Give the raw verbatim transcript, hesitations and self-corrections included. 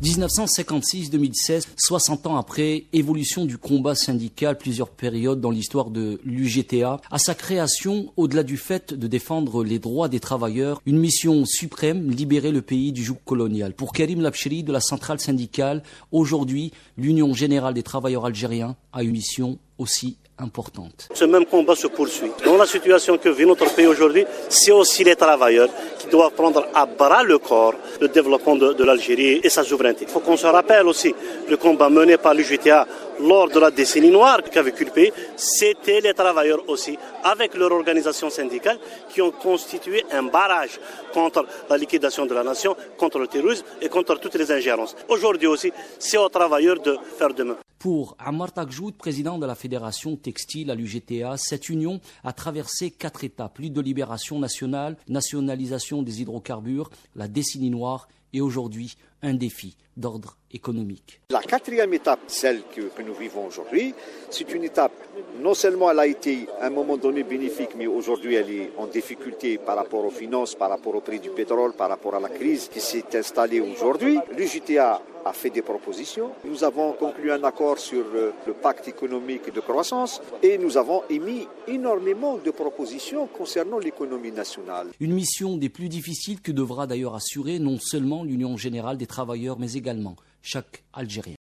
mille neuf cent cinquante-six deux mille seize, soixante ans après, évolution du combat syndical, plusieurs périodes dans l'histoire de l'U G T A. À sa création, au-delà du fait de défendre les droits des travailleurs, une mission suprême, libérer le pays du joug colonial. Pour Karim Labchiri de la centrale syndicale, aujourd'hui, l'Union générale des travailleurs algériens a une mission aussi importante. Ce même combat se poursuit. Dans la situation que vit notre pays aujourd'hui, c'est aussi les travailleurs qui doivent prendre à bras le corps le développement de, de l'Algérie et sa souveraineté. Il faut qu'on se rappelle aussi le combat mené par l'U G T A lors de la décennie noire qu'a vécu le pays. C'était les travailleurs aussi, avec leur organisation syndicale, qui ont constitué un barrage contre la liquidation de la nation, contre le terrorisme et contre toutes les ingérences. Aujourd'hui aussi, c'est aux travailleurs de faire de même. Pour Ammar Takjoud, président de la Fédération textile à l'U G T A, cette union a traversé quatre étapes. Lutte de libération nationale, nationalisation des hydrocarbures, la décennie noire et aujourd'hui un défi d'ordre économique. La quatrième étape, celle que, que nous vivons aujourd'hui, c'est une étape, non seulement elle a été à un moment donné bénéfique, mais aujourd'hui elle est en difficulté par rapport aux finances, par rapport au prix du pétrole, par rapport à la crise qui s'est installée aujourd'hui. L'U G T A a fait des propositions. Nous avons conclu un accord sur le pacte économique de croissance et nous avons émis énormément de propositions concernant l'économie nationale. Une mission des plus difficiles que devra d'ailleurs assurer non seulement l'Union générale des travailleurs, mais également chaque Algérien.